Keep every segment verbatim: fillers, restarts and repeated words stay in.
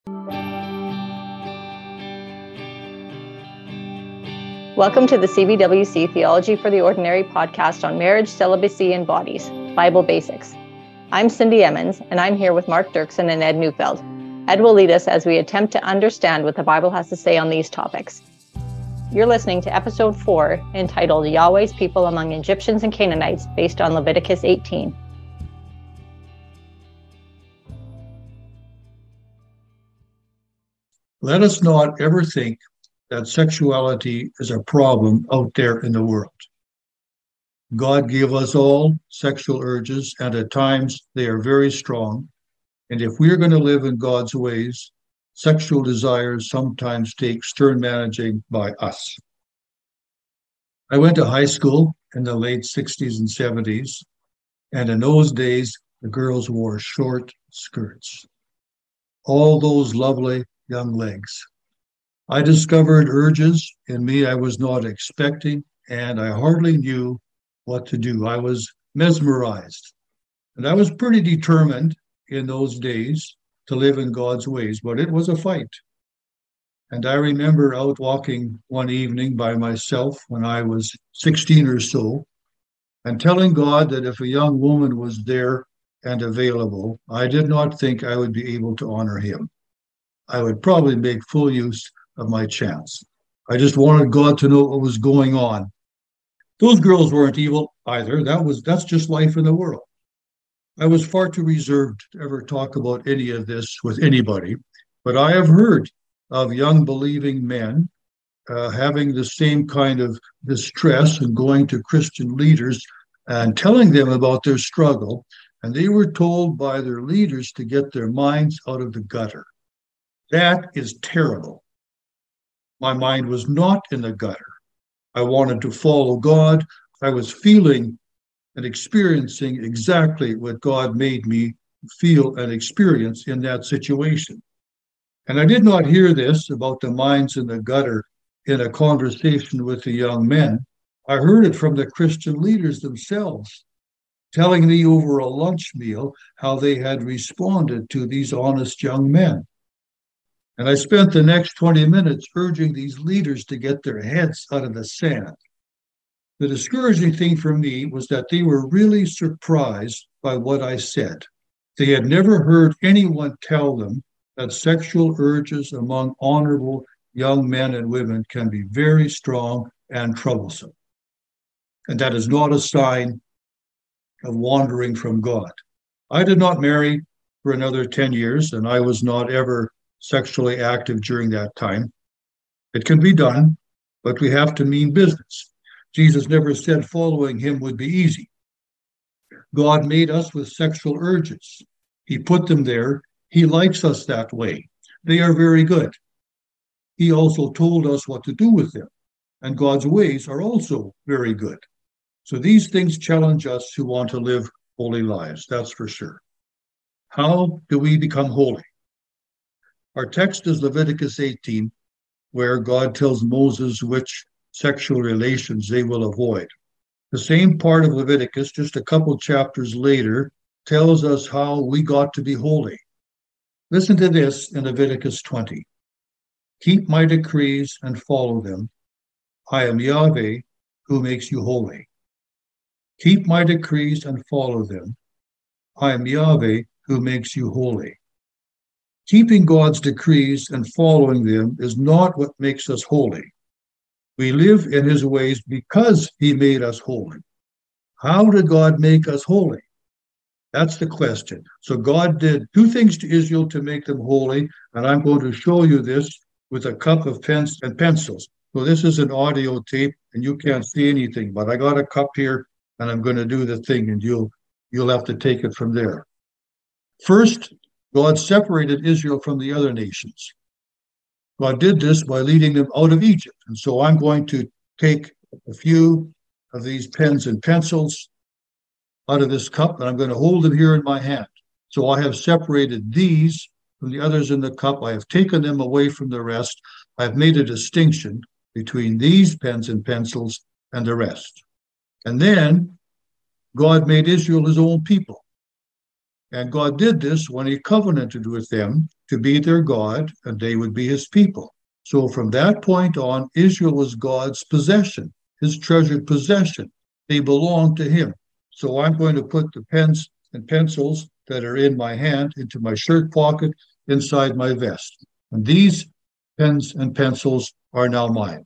Welcome to the C B W C Theology for the Ordinary podcast on marriage, celibacy, and bodies, Bible basics. I'm Cindy Emmons, and I'm here with Mark Dirksen and Ed Neufeld. Ed will lead us as we attempt to understand what the Bible has to say on these topics. You're listening to episode four, entitled Yahweh's People Among Egyptians and Canaanites, based on Leviticus eighteen. Let us not ever think that sexuality is a problem out there in the world. God gave us all sexual urges, and at times they are very strong. And if we are going to live in God's ways, sexual desires sometimes take stern managing by us. I went to high school in the late sixties and seventies, and in those days, the girls wore short skirts. All those lovely young legs. I discovered urges in me I was not expecting, and I hardly knew what to do. I was mesmerized. And I was pretty determined in those days to live in God's ways, but it was a fight. And I remember out walking one evening by myself when I was sixteen or so, and telling God that if a young woman was there and available, I did not think I would be able to honor him. I would probably make full use of my chance. I just wanted God to know what was going on. Those girls weren't evil either. That was that's just life in the world. I was far too reserved to ever talk about any of this with anybody, but I have heard of young believing men uh, having the same kind of distress and going to Christian leaders and telling them about their struggle, and they were told by their leaders to get their minds out of the gutter. That is terrible. My mind was not in the gutter. I wanted to follow God. I was feeling and experiencing exactly what God made me feel and experience in that situation. And I did not hear this about the minds in the gutter in a conversation with the young men. I heard it from the Christian leaders themselves, telling me over a lunch meal how they had responded to these honest young men. And I spent the next twenty minutes urging these leaders to get their heads out of the sand. The discouraging thing for me was that they were really surprised by what I said. They had never heard anyone tell them that sexual urges among honorable young men and women can be very strong and troublesome. And that is not a sign of wandering from God. I did not marry for another ten years, and I was not ever sexually active during that time. It can be done, but we have to mean business. Jesus never said following him would be easy. God made us with sexual urges. He put them there. He likes us that way. They are very good. He also told us what to do with them, and God's ways are also very good. So these things challenge us who want to live holy lives, that's for sure. How do we become holy? Our text is Leviticus eighteen, where God tells Moses which sexual relations they will avoid. The same part of Leviticus, just a couple chapters later, tells us how we got to be holy. Listen to this in Leviticus twenty. Keep my decrees and follow them. I am Yahweh who makes you holy. Keep my decrees and follow them. I am Yahweh who makes you holy. Keeping God's decrees and following them is not what makes us holy. We live in his ways because he made us holy. How did God make us holy? That's the question. So God did two things to Israel to make them holy, and I'm going to show you this with a cup of pens and pencils. So this is an audio tape, and you can't see anything, but I got a cup here, and I'm going to do the thing, and you'll you'll have to take it from there. First, God separated Israel from the other nations. God did this by leading them out of Egypt. And so I'm going to take a few of these pens and pencils out of this cup, and I'm going to hold them here in my hand. So I have separated these from the others in the cup. I have taken them away from the rest. I've made a distinction between these pens and pencils and the rest. And then God made Israel his own people. And God did this when he covenanted with them to be their God, and they would be his people. So from that point on, Israel was God's possession, his treasured possession. They belonged to him. So I'm going to put the pens and pencils that are in my hand into my shirt pocket inside my vest. And these pens and pencils are now mine.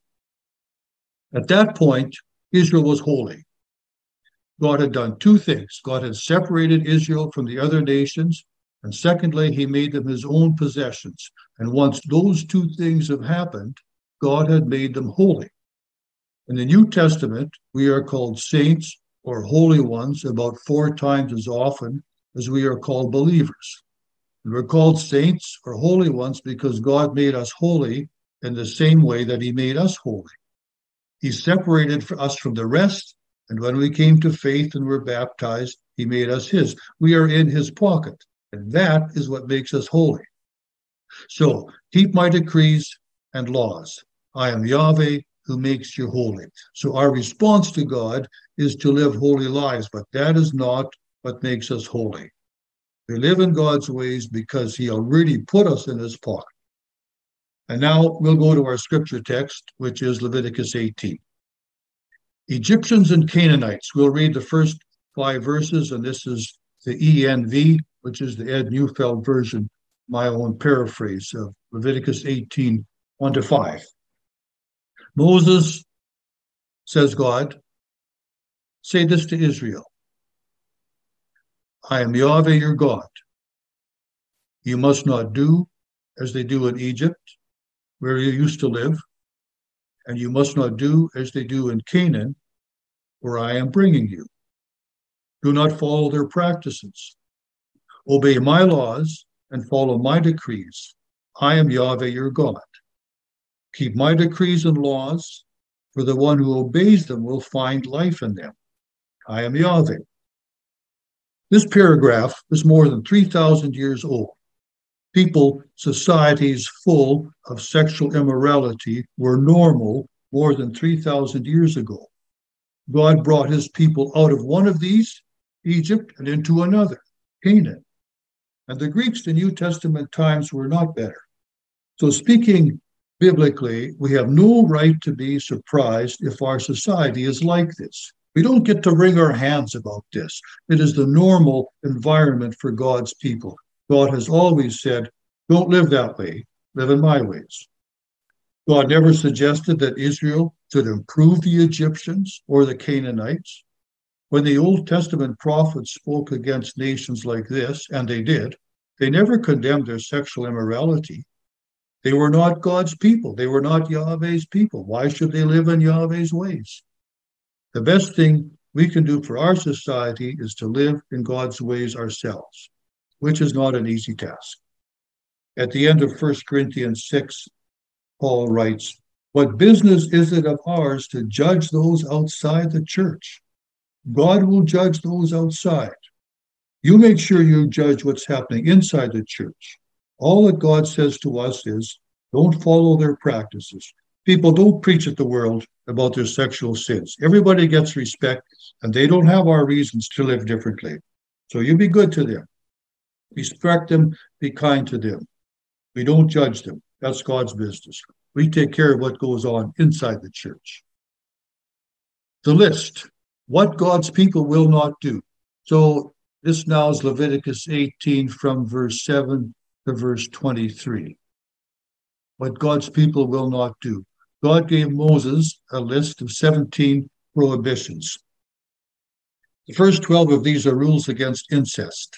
At that point, Israel was holy. God had done two things. God had separated Israel from the other nations, and secondly, he made them his own possessions. And once those two things have happened, God had made them holy. In the New Testament, we are called saints or holy ones about four times as often as we are called believers. And we're called saints or holy ones because God made us holy in the same way that he made us holy. He separated us from the rest, and when we came to faith and were baptized, he made us his. We are in his pocket, and that is what makes us holy. So keep my decrees and laws. I am Yahweh who makes you holy. So our response to God is to live holy lives, but that is not what makes us holy. We live in God's ways because he already put us in his pocket. And now we'll go to our scripture text, which is Leviticus eighteen. Egyptians and Canaanites. We'll read the first five verses, and this is the E N V, which is the Ed Neufeld version, my own paraphrase of Leviticus eighteen, one to five. Moses, says God, say this to Israel. I am Yahweh your God. You must not do as they do in Egypt, where you used to live, and you must not do as they do in Canaan, where I am bringing you. Do not follow their practices. Obey my laws and follow my decrees. I am Yahweh your God. Keep my decrees and laws, for the one who obeys them will find life in them. I am Yahweh. This paragraph is more than three thousand years old. People, societies full of sexual immorality were normal more than three thousand years ago. God brought his people out of one of these, Egypt, and into another, Canaan. And the Greeks in New Testament times were not better. So speaking biblically, we have no right to be surprised if our society is like this. We don't get to wring our hands about this. It is the normal environment for God's people. God has always said, don't live that way, live in my ways. God never suggested that Israel should improve the Egyptians or the Canaanites. When the Old Testament prophets spoke against nations like this, and they did, they never condemned their sexual immorality. They were not God's people. They were not Yahweh's people. Why should they live in Yahweh's ways? The best thing we can do for our society is to live in God's ways ourselves, which is not an easy task. At the end of First Corinthians six, Paul writes, what business is it of ours to judge those outside the church? God will judge those outside. You make sure you judge what's happening inside the church. All that God says to us is, don't follow their practices. People, don't preach at the world about their sexual sins. Everybody gets respect, and they don't have our reasons to live differently. So you be good to them. Respect them, be kind to them. We don't judge them. That's God's business. We take care of what goes on inside the church. The list, what God's people will not do. So this now is Leviticus eighteen from verse seven to verse twenty-three. What God's people will not do. God gave Moses a list of seventeen prohibitions. The first twelve of these are rules against incest.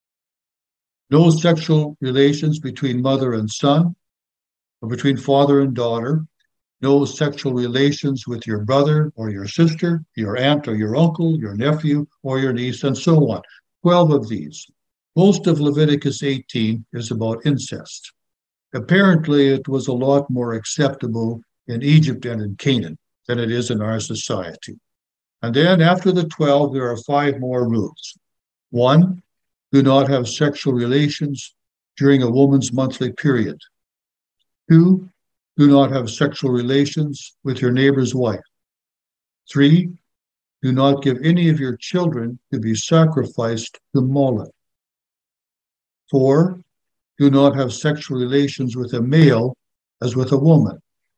No sexual relations between mother and son, or between father and daughter. No sexual relations with your brother or your sister, your aunt or your uncle, your nephew or your niece, and so on. twelve of these. Most of Leviticus eighteen is about incest. Apparently, it was a lot more acceptable in Egypt and in Canaan than it is in our society. And then after the twelve, there are five more rules. One, do not have sexual relations during a woman's monthly period. Two, do not have sexual relations with your neighbor's wife. Three, do not give any of your children to be sacrificed to Moloch. Four, do not have sexual relations with a male as with a woman.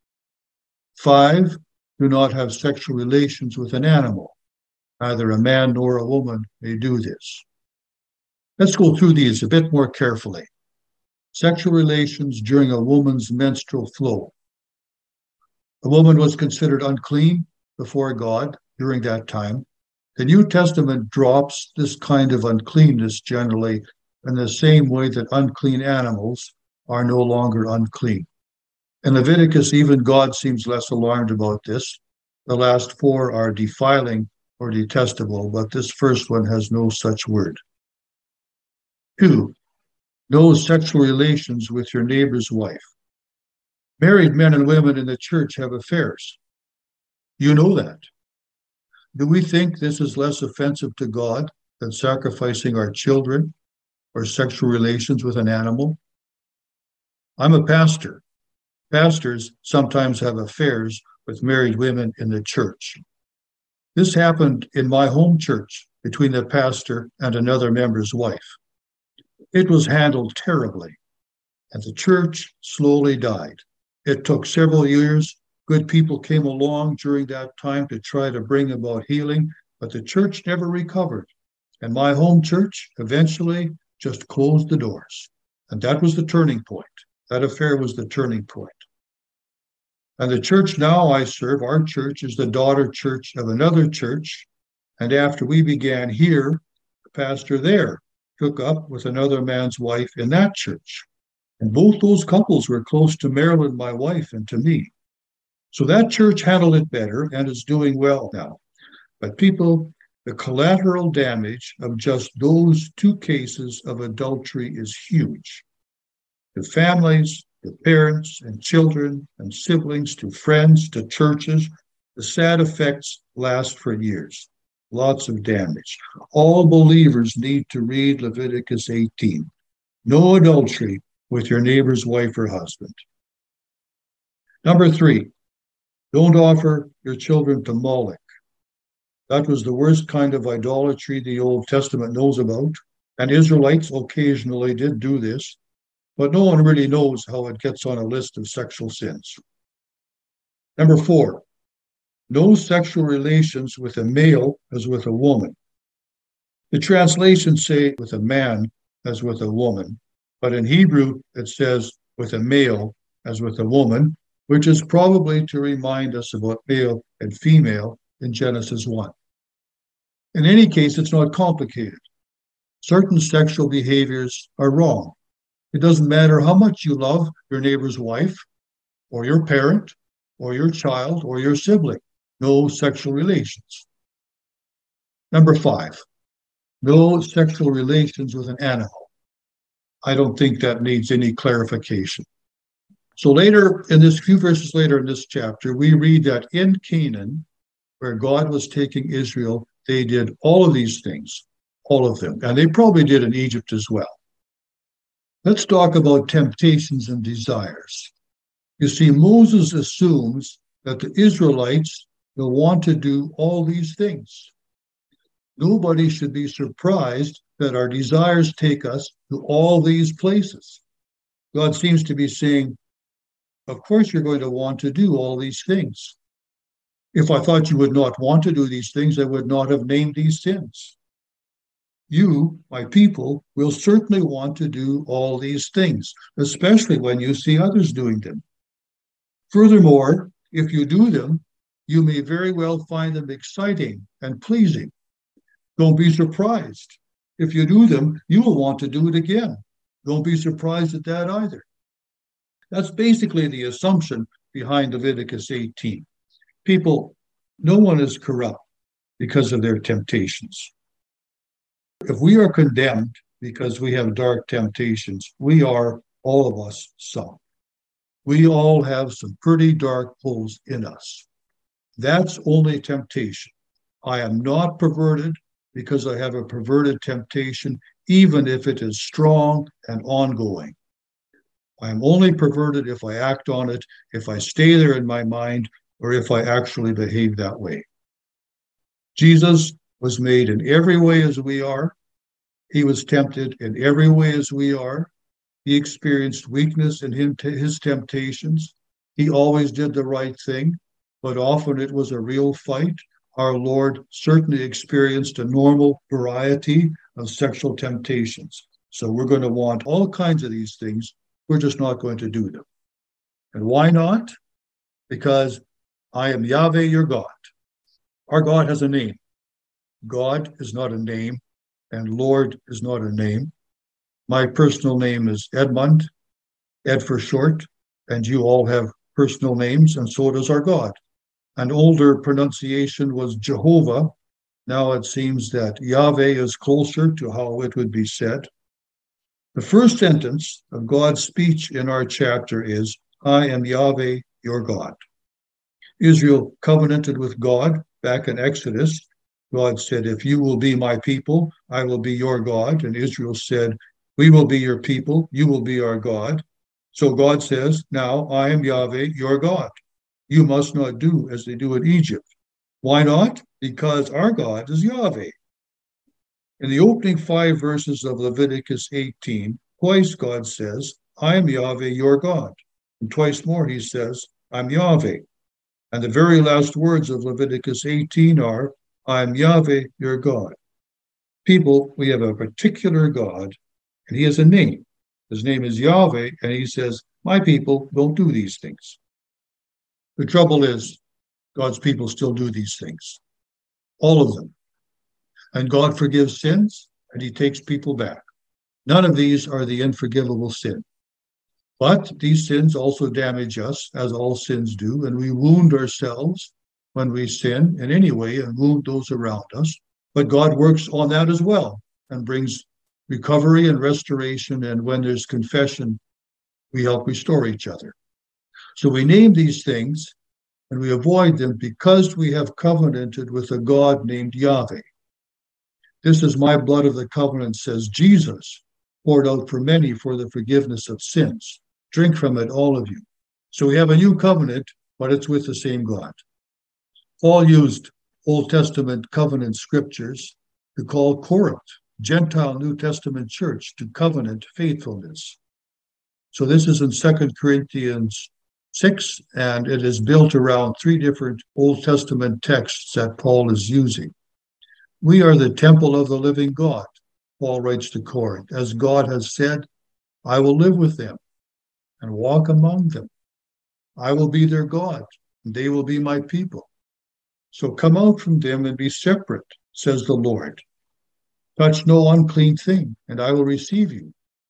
Five, do not have sexual relations with an animal. Neither a man nor a woman may do this. Let's go through these a bit more carefully. Sexual relations during a woman's menstrual flow. A woman was considered unclean before God during that time. The New Testament drops this kind of uncleanness generally in the same way that unclean animals are no longer unclean. In Leviticus, even God seems less alarmed about this. The last four are defiling or detestable, but this first one has no such word. Two, no sexual relations with your neighbor's wife. Married men and women in the church have affairs. You know that. Do we think this is less offensive to God than sacrificing our children or sexual relations with an animal? I'm a pastor. Pastors sometimes have affairs with married women in the church. This happened in my home church between the pastor and another member's wife. It was handled terribly, and the church slowly died. It took several years. Good people came along during that time to try to bring about healing, but the church never recovered. And my home church eventually just closed the doors. And that was the turning point. That affair was the turning point. And the church now I serve, our church, is the daughter church of another church. And after we began here, the pastor there took up with another man's wife in that church. And both those couples were close to Marilyn, my wife, and to me. So that church handled it better and is doing well now. But people, the collateral damage of just those two cases of adultery is huge. To families, to parents and children and siblings, to friends, to churches, the sad effects last for years. Lots of damage. All believers need to read Leviticus eighteen. No adultery with your neighbor's wife or husband. Number three, don't offer your children to Moloch. That was the worst kind of idolatry the Old Testament knows about, and Israelites occasionally did do this, but no one really knows how it gets on a list of sexual sins. Number four, no sexual relations with a male as with a woman. The translations say with a man as with a woman, but in Hebrew it says with a male as with a woman, which is probably to remind us about male and female in Genesis one. In any case, it's not complicated. Certain sexual behaviors are wrong. It doesn't matter how much you love your neighbor's wife or your parent or your child or your sibling. No sexual relations. Number five, no sexual relations with an animal. I don't think that needs any clarification. So later, in this few verses later in this chapter, we read that in Canaan, where God was taking Israel, they did all of these things, all of them. And they probably did in Egypt as well. Let's talk about temptations and desires. You see, Moses assumes that the Israelites will want to do all these things. Nobody should be surprised that our desires take us to all these places. God seems to be saying, of course you're going to want to do all these things. If I thought you would not want to do these things, I would not have named these sins. You, my people, will certainly want to do all these things, especially when you see others doing them. Furthermore, if you do them, you may very well find them exciting and pleasing. Don't be surprised. If you do them, you will want to do it again. Don't be surprised at that either. That's basically the assumption behind Leviticus eighteen. People, no one is corrupt because of their temptations. If we are condemned because we have dark temptations, we are, all of us, some. We all have some pretty dark holes in us. That's only temptation. I am not perverted because I have a perverted temptation, even if it is strong and ongoing. I am only perverted if I act on it, if I stay there in my mind, or if I actually behave that way. Jesus was made in every way as we are. He was tempted in every way as we are. He experienced weakness in him, his temptations. He always did the right thing, but often it was a real fight. Our Lord certainly experienced a normal variety of sexual temptations. So we're going to want all kinds of these things. We're just not going to do them. And why not? Because I am Yahweh, your God. Our God has a name. God is not a name, and Lord is not a name. My personal name is Edmund, Ed for short, and you all have personal names, and so does our God. An older pronunciation was Jehovah. Now it seems that Yahweh is closer to how it would be said. The first sentence of God's speech in our chapter is, I am Yahweh, your God. Israel covenanted with God back in Exodus. God said, if you will be my people, I will be your God. And Israel said, we will be your people, you will be our God. So God says, now I am Yahweh, your God. You must not do as they do in Egypt. Why not? Because our God is Yahweh. In the opening five verses of Leviticus eighteen, twice God says, I am Yahweh, your God. And twice more he says, I'm Yahweh. And the very last words of Leviticus eighteen are, I am Yahweh, your God. People, we have a particular God, and he has a name. His name is Yahweh, and he says, my people don't do these things. The trouble is, God's people still do these things, all of them. And God forgives sins, and he takes people back. None of these are the unforgivable sin. But these sins also damage us, as all sins do, and we wound ourselves when we sin in any way and wound those around us. But God works on that as well and brings recovery and restoration, and when there's confession, we help restore each other. So we name these things, and we avoid them because we have covenanted with a God named Yahweh. This is my blood of the covenant, says Jesus, poured out for many for the forgiveness of sins. Drink from it, all of you. So we have a new covenant, but it's with the same God. Paul used Old Testament covenant scriptures to call Corinth, Gentile New Testament church, to covenant faithfulness. So this is in Second Corinthians six, and it is built around three different Old Testament texts that Paul is using. We are the temple of the living God, Paul writes to Corinth. As God has said, I will live with them and walk among them. I will be their God, and they will be my people. So come out from them and be separate, says the Lord. Touch no unclean thing, and I will receive you.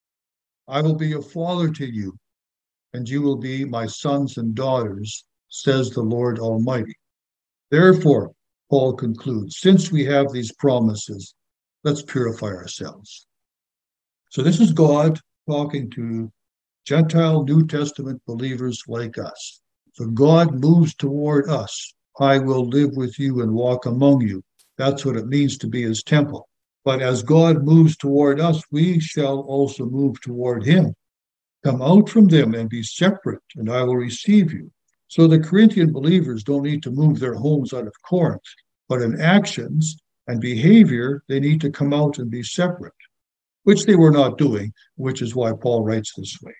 I will be a father to you, and you will be my sons and daughters, says the Lord Almighty. Therefore, Paul concludes, since we have these promises, let's purify ourselves. So this is God talking to Gentile New Testament believers like us. So God moves toward us. I will live with you and walk among you. That's what it means to be his temple. But as God moves toward us, we shall also move toward him. Come out from them and be separate, and I will receive you. So the Corinthian believers don't need to move their homes out of Corinth, but in actions and behavior, they need to come out and be separate, which they were not doing, which is why Paul writes this way.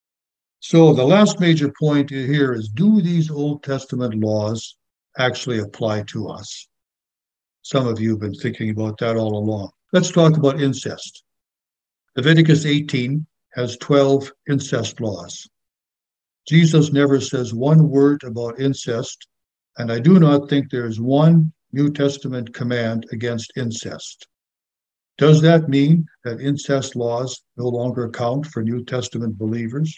So the last major point here is, do these Old Testament laws actually apply to us? Some of you have been thinking about that all along. Let's talk about incest. Leviticus eighteen has twelve incest laws. Jesus never says one word about incest, and I do not think there is one New Testament command against incest. Does that mean that incest laws no longer count for New Testament believers?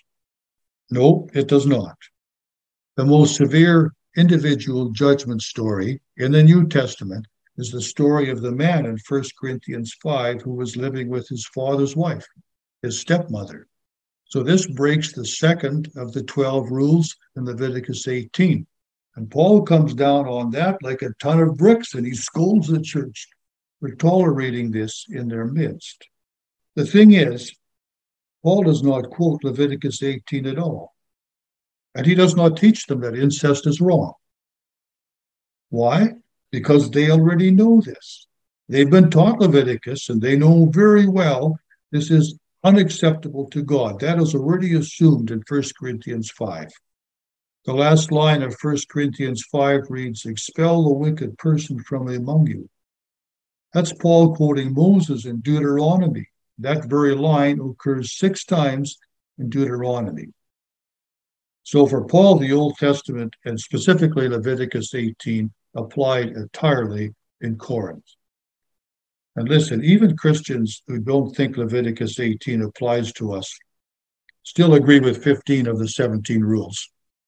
No, it does not. The most severe individual judgment story in the New Testament is the story of the man in First Corinthians five who was living with his father's wife, his stepmother. So this breaks the second of the twelve rules in Leviticus eighteen. And Paul comes down on that like a ton of bricks, and he scolds the church for tolerating this in their midst. The thing is, Paul does not quote Leviticus eighteen at all. And he does not teach them that incest is wrong. Why? Because they already know this. They've been taught Leviticus, and they know very well this is unacceptable to God. That is already assumed in First Corinthians five. The last line of First Corinthians five reads, expel the wicked person from among you. That's Paul quoting Moses in Deuteronomy. That very line occurs six times in Deuteronomy. So for Paul, the Old Testament, and specifically Leviticus eighteen, applied entirely in Corinth. And listen, even Christians who don't think Leviticus eighteen applies to us still agree with fifteen of the seventeen rules.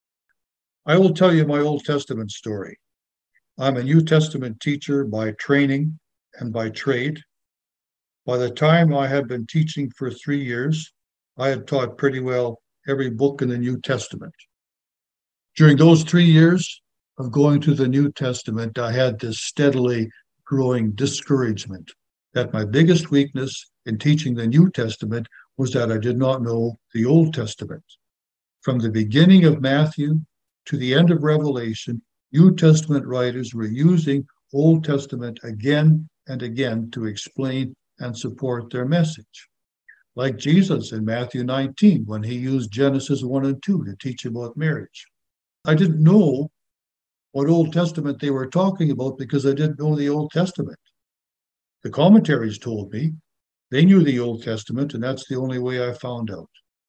I will tell you my Old Testament story. I'm a New Testament teacher by training and by trade. By the time I had been teaching for three years, I had taught pretty well every book in the New Testament. During those three years of going to the New Testament, I had this steadily growing discouragement that my biggest weakness in teaching the New Testament was that I did not know the Old Testament. From the beginning of Matthew to the end of Revelation, New Testament writers were using Old Testament again and again to explain and support their message. Like Jesus in Matthew nineteen, when he used Genesis one and two to teach about marriage. I didn't know what Old Testament they were talking about because I didn't know the Old Testament. The commentaries told me they knew the Old Testament, and that's the only way I found out.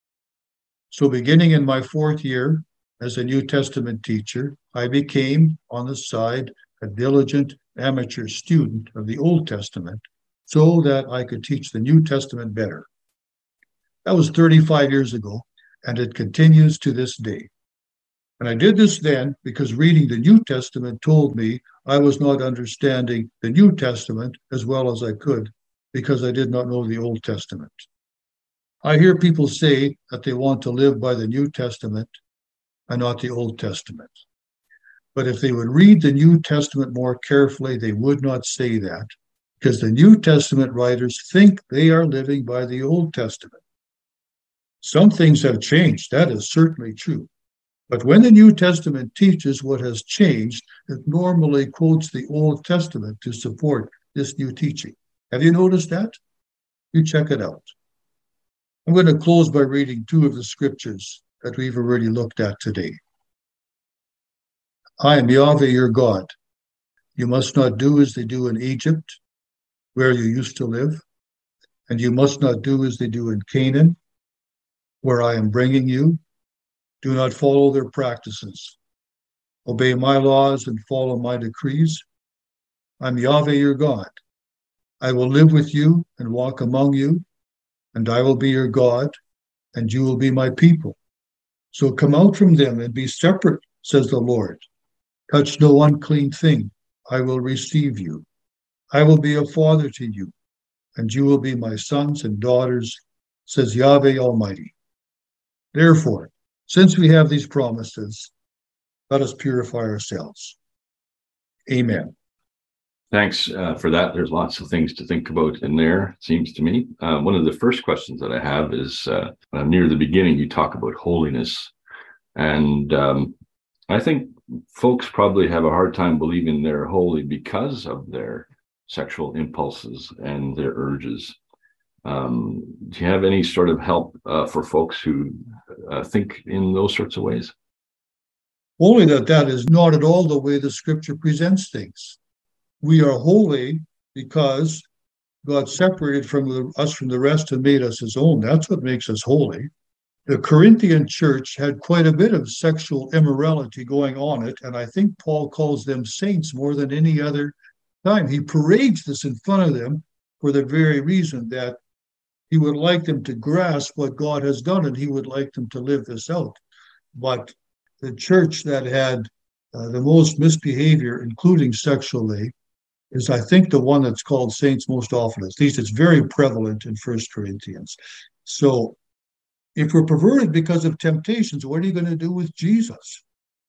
So beginning in my fourth year as a New Testament teacher, I became, on the side, a diligent amateur student of the Old Testament so that I could teach the New Testament better. That was thirty-five years ago, and it continues to this day. And I did this then because reading the New Testament told me I was not understanding the New Testament as well as I could because I did not know the Old Testament. I hear people say that they want to live by the New Testament and not the Old Testament. But if they would read the New Testament more carefully, they would not say that because the New Testament writers think they are living by the Old Testament. Some things have changed. That is certainly true. But when the New Testament teaches what has changed, it normally quotes the Old Testament to support this new teaching. Have you noticed that? You check it out. I'm going to close by reading two of the scriptures that we've already looked at today. I am Yahweh your God. You must not do as they do in Egypt, where you used to live, and you must not do as they do in Canaan, where I am bringing you. Do not follow their practices. Obey my laws and follow my decrees. I'm Yahweh your God. I will live with you and walk among you, and I will be your God, and you will be my people. So come out from them and be separate, says the Lord. Touch no unclean thing. I will receive you. I will be a father to you, and you will be my sons and daughters, says Yahweh Almighty. Therefore, since we have these promises, let us purify ourselves. Amen. Thanks uh, for that. There's lots of things to think about in there, it seems to me. Uh, one of the first questions that I have is uh, uh, near the beginning, you talk about holiness. And um, I think folks probably have a hard time believing they're holy because of their sexual impulses and their urges. Um, do you have any sort of help uh, for folks who uh, think in those sorts of ways? Only that that is not at all the way the scripture presents things. We are holy because God separated from the, us from the rest and made us his own. That's what makes us holy. The Corinthian church had quite a bit of sexual immorality going on it, and I think Paul calls them saints more than any other time. He parades this in front of them for the very reason that he would like them to grasp what God has done, and he would like them to live this out. But the church that had uh, the most misbehavior, including sexually, is, I think, the one that's called saints most often. At least it's very prevalent in First Corinthians. So if we're perverted because of temptations, what are you going to do with Jesus?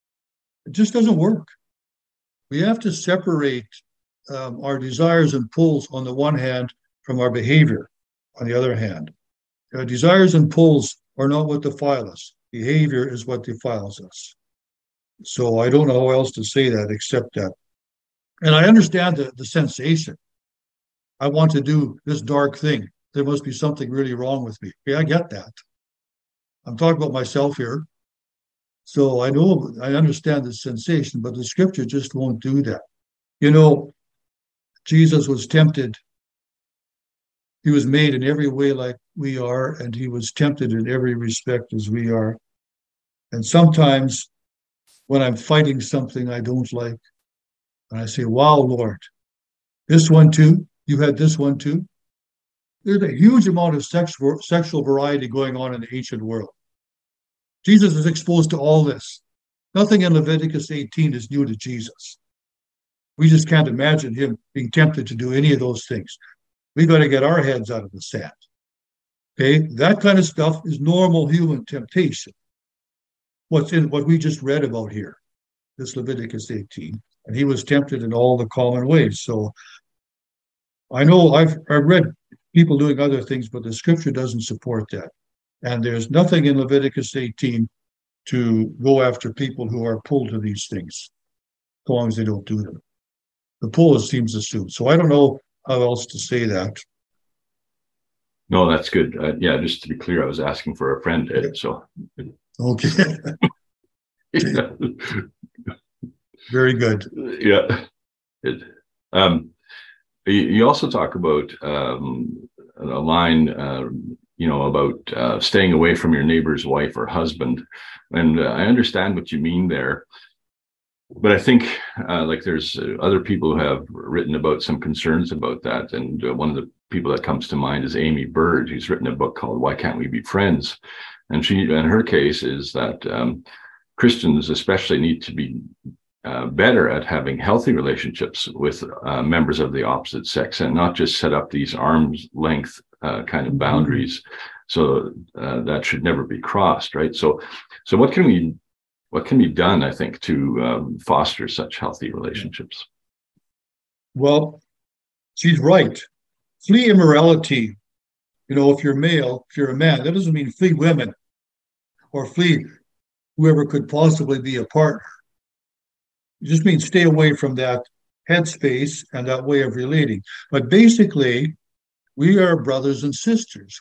It just doesn't work. We have to separate um, our desires and pulls on the one hand from our behavior on the other hand. Uh, desires and pulls are not what defile us. Behavior is what defiles us. So I don't know how else to say that except that. And I understand the, the sensation. I want to do this dark thing there must be something really wrong with me. Okay, I get that. I'm talking about myself here. So I know, I understand the sensation, but the scripture just won't do that. You know, Jesus was tempted. He was made in every way like we are, and he was tempted in every respect as we are. And sometimes when I'm fighting something I don't like, and I say, wow, Lord, this one too, you had this one too. There's a huge amount of sexual, sexual variety going on in the ancient world. Jesus is exposed to all this. Nothing in Leviticus eighteen is new to Jesus. We just can't imagine him being tempted to do any of those things. We got to get our heads out of the sand. Okay, that kind of stuff is normal human temptation. What's in what we just read about here, this Leviticus eighteen, and he was tempted in all the common ways. So I know I've I've read people doing other things, but the scripture doesn't support that. And there's nothing in Leviticus eighteen to go after people who are pulled to these things, as long as they don't do them. The pull seems assumed. So I don't know how else to say that. No, that's good. Uh, yeah, just to be clear, I was asking for a friend, Ed, so. Okay. Yeah. Very good. Yeah. It, um, you, you also talk about um, a line, uh, you know, about uh, staying away from your neighbor's wife or husband. And uh, I understand what you mean there. But I think uh, like there's uh, other people who have written about some concerns about that. And uh, one of the people that comes to mind is Amy Bird, who's written a book called Why Can't We Be Friends? And she, in her case, is that um, Christians especially need to be uh, better at having healthy relationships with uh, members of the opposite sex, and not just set up these arm's length uh, kind of boundaries. So uh, that should never be crossed, right? So, so what can we, what can be done, I think, to um, foster such healthy relationships? Well, she's right. Flee immorality. You know, if you're male, if you're a man, that doesn't mean flee women or flee whoever could possibly be a partner. It just means stay away from that headspace and that way of relating. But basically, we are brothers and sisters.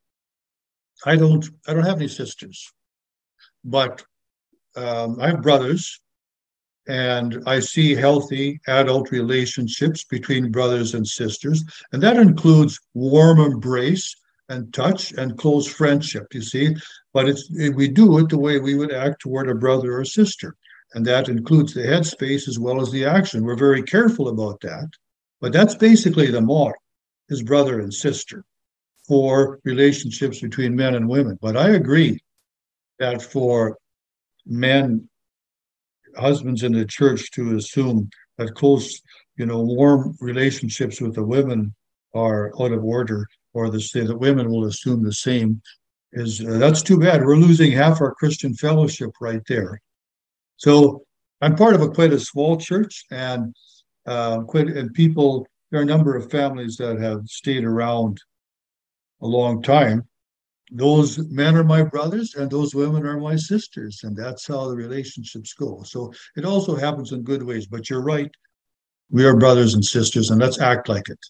I don't, I don't have any sisters, but um, I have brothers, and I see healthy adult relationships between brothers and sisters, and that includes warm embrace and touch and close friendship, you see. But it's we do it the way we would act toward a brother or sister, and that includes the headspace as well as the action. We're very careful about that, but that's basically the model, is brother and sister for relationships between men and women. But I agree that for men, husbands in the church, to assume that close, you know, warm relationships with the women are out of order, or the say that women will assume the same, is uh, that's too bad. We're losing half our Christian fellowship right there. So I'm part of a quite a small church, and uh, quite and people. There are a number of families that have stayed around a long time. Those men are my brothers and those women are my sisters, and that's how the relationships go. So it also happens in good ways, but you're right. We are brothers and sisters, and let's act like it.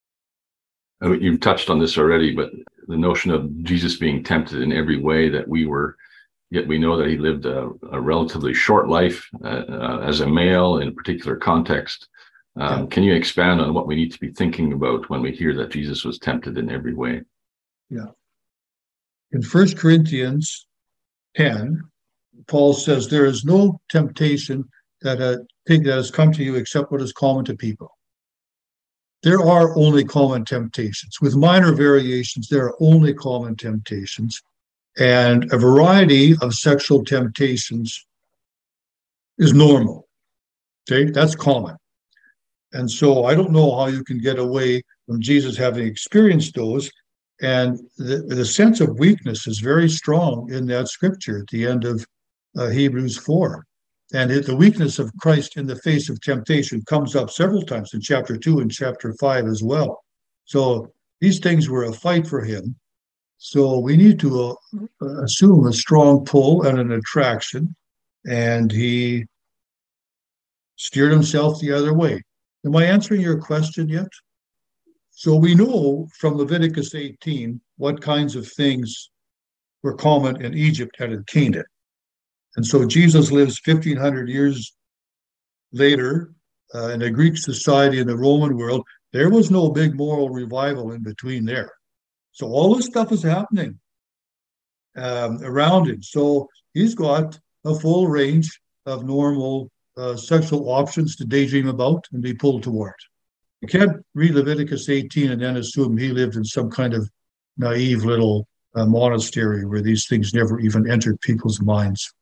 I mean, you've touched on this already, but the notion of Jesus being tempted in every way that we were, yet we know that he lived a, a relatively short life uh, uh, as a male in a particular context. Um, yeah. Can you expand on what we need to be thinking about when we hear that Jesus was tempted in every way? Yeah. In First Corinthians ten, Paul says, there is no temptation that, uh, that has come to you except what is common to people. There are only common temptations. With minor variations, there are only common temptations. And a variety of sexual temptations is normal. Okay, that's common. And so I don't know how you can get away from Jesus having experienced those. And the, the sense of weakness is very strong in that scripture at the end of uh, Hebrews four. And it, the weakness of Christ in the face of temptation comes up several times in chapter two and chapter five as well. So these things were a fight for him. So we need to uh, assume a strong pull and an attraction. And he steered himself the other way. Am I answering your question yet? So we know from Leviticus eighteen what kinds of things were common in Egypt and in Canaan. And so Jesus lives fifteen hundred years later uh, in a Greek society in the Roman world. There was no big moral revival in between there. So all this stuff is happening um, around him. So he's got a full range of normal uh, sexual options to daydream about and be pulled toward. You can't read Leviticus eighteen and then assume he lived in some kind of naive little uh, monastery where these things never even entered people's minds.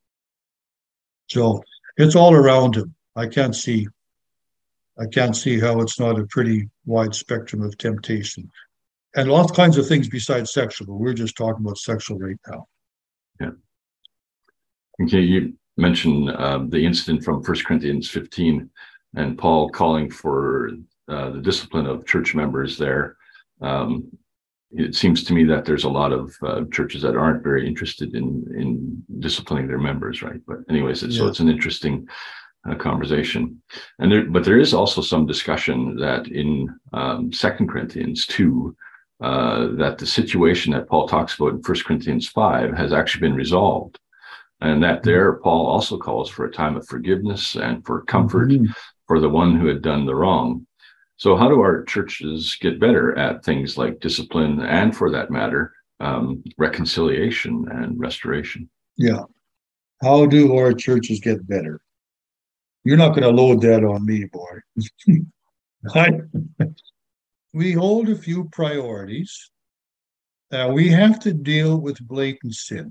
So it's all around him. I can't see, I can't see how it's not a pretty wide spectrum of temptation. And lots kinds of things besides sexual, but we're just talking about sexual right now. Yeah. Okay, you mentioned uh, the incident from First Corinthians fifteen and Paul calling for uh, the discipline of church members there. Um, it seems to me that there's a lot of uh, churches that aren't very interested in in disciplining their members, right? But anyways, it's, yeah. So it's an interesting uh, conversation. And there, but there is also some discussion that in um, Second Corinthians two, uh, that the situation that Paul talks about in First Corinthians five has actually been resolved. And that there, Paul also calls for a time of forgiveness and for comfort mm-hmm. for the one who had done the wrong. So how do our churches get better at things like discipline and, for that matter, um, reconciliation and restoration? Yeah. How do our churches get better? You're not going to load that on me, boy. I, we hold a few priorities. Uh, we have to deal with blatant sin.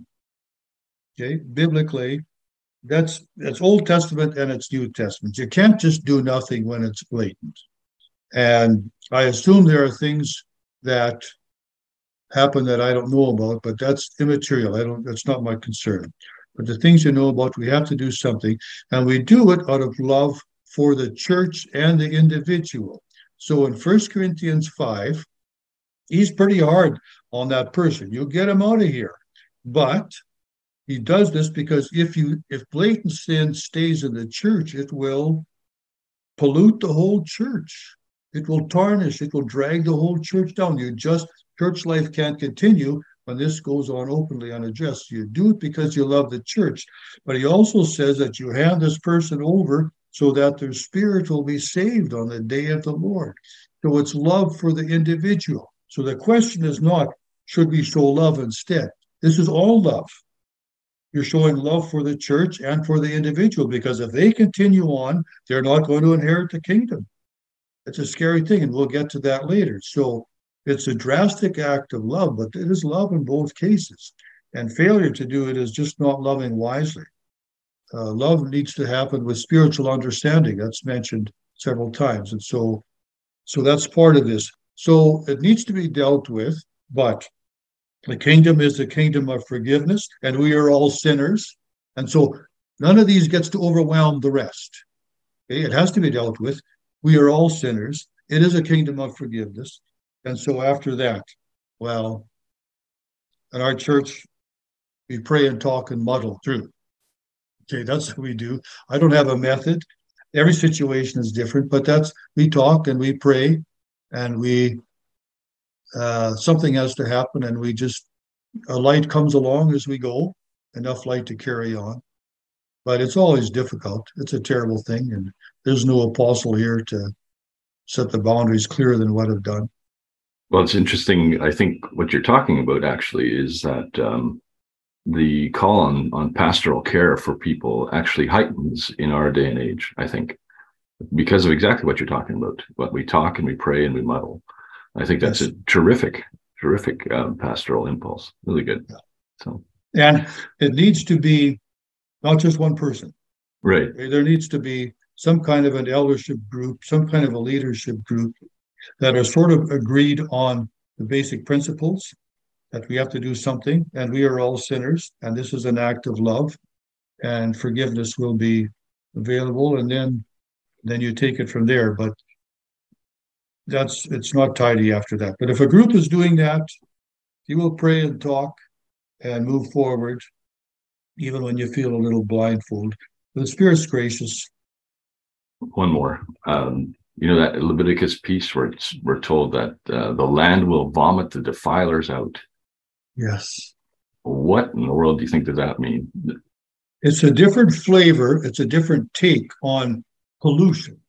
Okay, biblically, that's that's Old Testament and it's New Testament. You can't just do nothing when it's blatant. And I assume there are things that happen that I don't know about, but that's immaterial. I don't. That's not my concern. But the things you know about, we have to do something, and we do it out of love for the church and the individual. So in First Corinthians five, he's pretty hard on that person. You get him out of here, but he does this because if you if blatant sin stays in the church, it will pollute the whole church. It will tarnish. It will drag the whole church down. You just church life can't continue when this goes on openly unaddressed. You do it because you love the church, but he also says that you hand this person over so that their spirit will be saved on the day of the Lord. So it's love for the individual. So the question is not, should we show love instead? This is all love. You're showing love for the church and for the individual, because if they continue on, they're not going to inherit the kingdom. It's a scary thing, and we'll get to that later. So it's a drastic act of love, but it is love in both cases. And failure to do it is just not loving wisely. Uh, love needs to happen with spiritual understanding. That's mentioned several times. And so, so that's part of this. So it needs to be dealt with, but the kingdom is the kingdom of forgiveness, and we are all sinners. And so none of these gets to overwhelm the rest. Okay? It has to be dealt with. We are all sinners. It is a kingdom of forgiveness. And so after that, well, in our church, we pray and talk and muddle through. Okay, that's what we do. I don't have a method. Every situation is different, but that's, we talk and we pray and we, uh, something has to happen, and we just, a light comes along as we go, enough light to carry on. But it's always difficult. It's a terrible thing, and there's no apostle here to set the boundaries clearer than what I've done. Well, it's interesting. I think what you're talking about actually is that um, the call on, on pastoral care for people actually heightens in our day and age, I think, because of exactly what you're talking about. What we talk and we pray and we muddle. I think that's yes. a terrific, terrific um, pastoral impulse. Really good. Yeah. So, and it needs to be not just one person. Right. There needs to be some kind of an eldership group, some kind of a leadership group that are sort of agreed on the basic principles that we have to do something, and we are all sinners, and this is an act of love, and forgiveness will be available, and then then you take it from there. But that's it's not tidy after that. But if a group is doing that, you will pray and talk and move forward, even when you feel a little blindfold. The Spirit's gracious. One more. Um, you know, that Leviticus piece where it's, we're told that uh, the land will vomit the defilers out. Yes. What in the world do you think does that mean? It's a different flavor. It's a different take on pollution.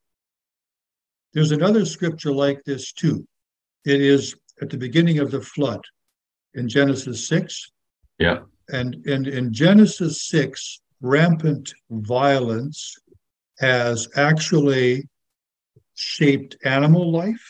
There's another scripture like this too. It is at the beginning of the flood in Genesis six. Yeah. And, and in Genesis six, rampant violence has actually shaped animal life.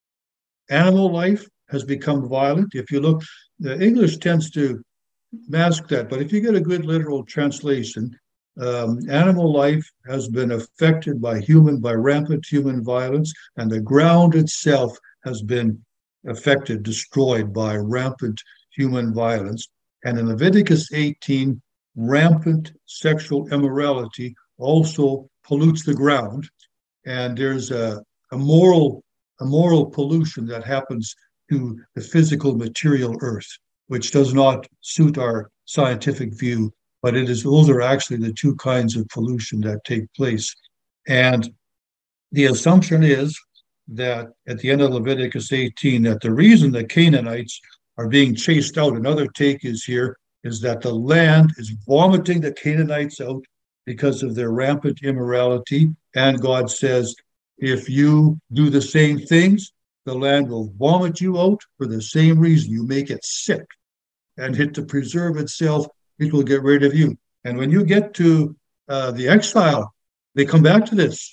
Animal life has become violent. If you look, the English tends to mask that, but if you get a good literal translation, um, animal life has been affected by human, by rampant human violence, and the ground itself has been affected, destroyed by rampant human violence. And in Leviticus eighteen, rampant sexual immorality also pollutes the ground. And there's a, a moral, a moral pollution that happens to the physical material earth, which does not suit our scientific view, but it is, those are actually the two kinds of pollution that take place. And the assumption is that at the end of Leviticus eighteen, that the reason the Canaanites are being chased out, another take is here, is that the land is vomiting the Canaanites out because of their rampant immorality. And God says, if you do the same things, the land will vomit you out for the same reason. You make it sick, and it to preserve itself, it will get rid of you. And when you get to uh, the exile, they come back to this.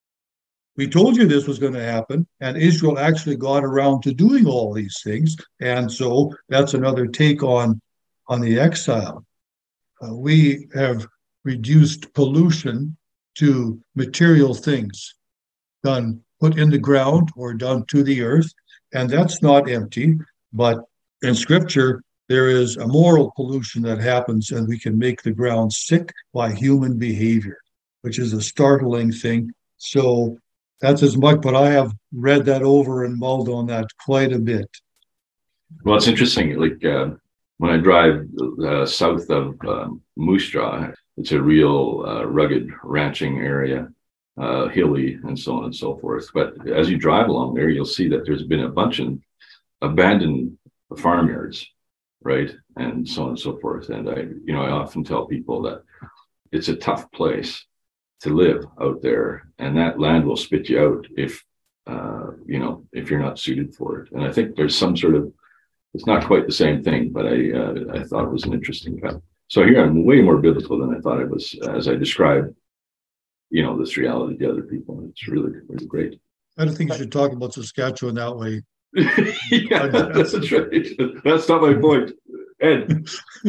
We told you this was going to happen, and Israel actually got around to doing all these things. And so that's another take on, on the exile. Uh, we have reduced pollution to material things done, put in the ground or done to the earth. And that's not empty, but in Scripture, there is a moral pollution that happens, and we can make the ground sick by human behavior, which is a startling thing. So that's as much, but I have read that over and mulled on that quite a bit. Well, it's interesting. Like uh, when I drive uh, south of um, Moose Jaw, it's a real uh, rugged ranching area, uh, hilly and so on and so forth. But as you drive along there, you'll see that there's been a bunch of abandoned farmyards, right? And so on and so forth. And I, you know, I often tell people that it's a tough place to live out there, and that land will spit you out if, uh, you know, if you're not suited for it. And I think there's some sort of, it's not quite the same thing, but I, uh, I thought it was an interesting fact. So here I'm way more biblical than I thought I was, as I described, you know, this reality to other people. It's really, really great. I don't think you should talk about Saskatchewan that way. Yeah, that's right. That's not my point, Ed.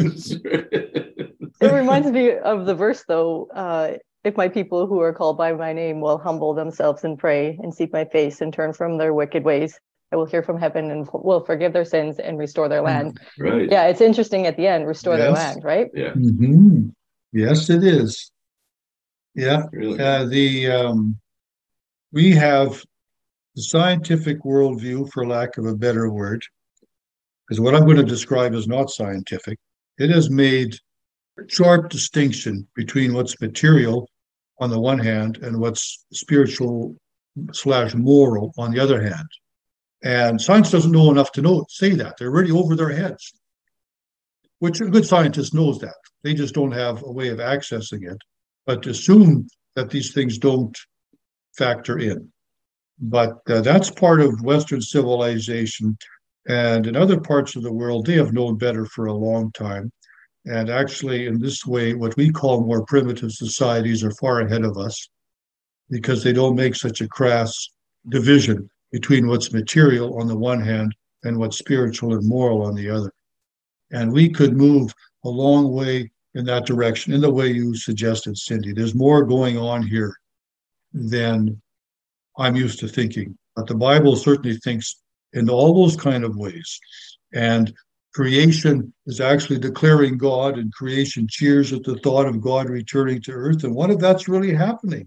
It reminds me of the verse, though. Uh, if my people who are called by my name will humble themselves and pray and seek my face and turn from their wicked ways, I will hear from heaven and will forgive their sins and restore their land. Right. Yeah, it's interesting at the end, restore Yes. their land, right? Yeah. Mm-hmm. Yes, it is. Yeah. Really. Uh, the um, we have the scientific worldview, for lack of a better word, because what I'm going to describe is not scientific. It has made a sharp distinction between what's material on the one hand and what's spiritual slash moral on the other hand. And science doesn't know enough to know say that. They're already over their heads, which a good scientist knows that. They just don't have a way of accessing it. But to assume that these things don't factor in. But uh, that's part of Western civilization. And in other parts of the world, they have known better for a long time. And actually, in this way, what we call more primitive societies are far ahead of us because they don't make such a crass division between what's material on the one hand and what's spiritual and moral on the other. And we could move a long way in that direction, in the way you suggested, Cindy. There's more going on here than I'm used to thinking. But the Bible certainly thinks in all those kind of ways. And creation is actually declaring God, and creation cheers at the thought of God returning to earth. And what if that's really happening?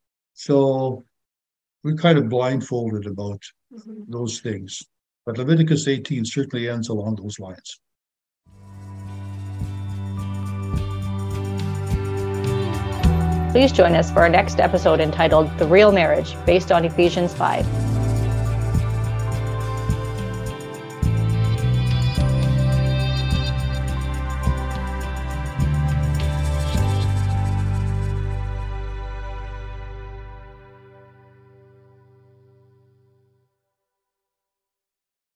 So we're kind of blindfolded about those things. But Leviticus eighteen certainly ends along those lines. Please join us for our next episode entitled The Real Marriage, based on Ephesians five.